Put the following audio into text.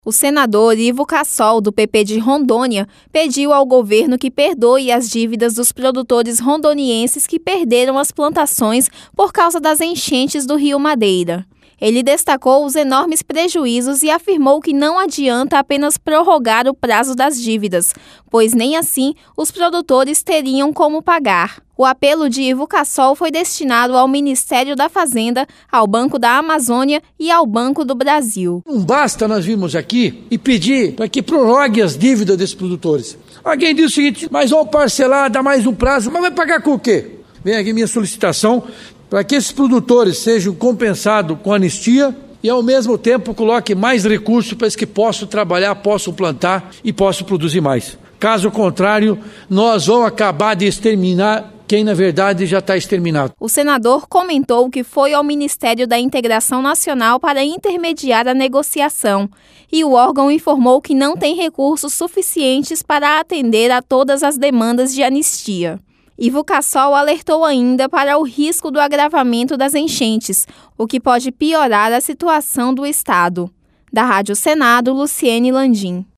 O senador Ivo Cassol, do PP de Rondônia, pediu ao governo que perdoe as dívidas dos produtores rondonienses que perderam as plantações por causa das enchentes do Rio Madeira. Ele destacou os enormes prejuízos e afirmou que não adianta apenas prorrogar o prazo das dívidas, pois nem assim os produtores teriam como pagar. O apelo de Ivo Cassol foi destinado ao Ministério da Fazenda, ao Banco da Amazônia e ao Banco do Brasil. Não basta nós virmos aqui e pedir para que prorrogue as dívidas desses produtores. Alguém diz o seguinte, mas vamos parcelar, dar mais um prazo, mas vai pagar com o quê? Vem aqui minha solicitação para que esses produtores sejam compensados com anistia e, ao mesmo tempo, coloque mais recursos para que possam trabalhar, possam plantar e possam produzir mais. Caso contrário, nós vamos acabar de exterminar quem, na verdade, já está exterminado. O senador comentou que foi ao Ministério da Integração Nacional para intermediar a negociação e o órgão informou que não tem recursos suficientes para atender a todas as demandas de anistia. Ivo Cassol alertou ainda para o risco do agravamento das enchentes, o que pode piorar a situação do estado. Da Rádio Senado, Luciene Landim.